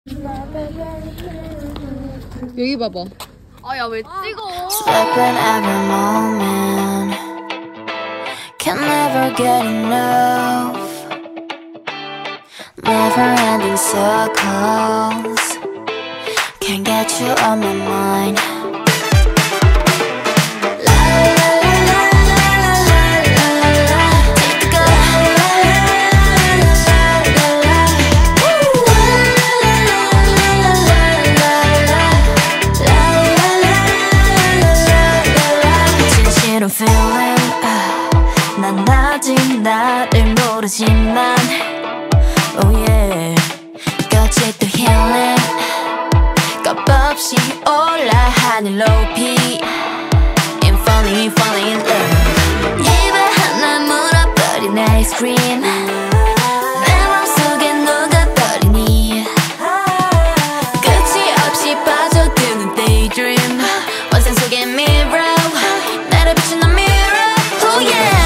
여기 봐봐. 아, 야, 왜 찍어? Slipping every moment, can never get enough. Never-ending circles, can't get you on my mind. 진실은 feeling, 난 아직 나를 모르지만 oh yeah, 끝이 또 healing. 겁없이 올라 하늘 높이 I'm falling in love. 입에 하나 물어버린 아이스크림 내 맘속에 녹아버리니 끝이 없이 빠져드는 daydream. 환상 속의 mirror 나를 비추는 mirror oh yeah.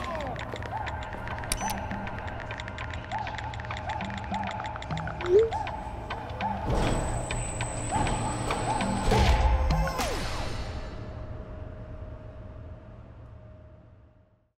응?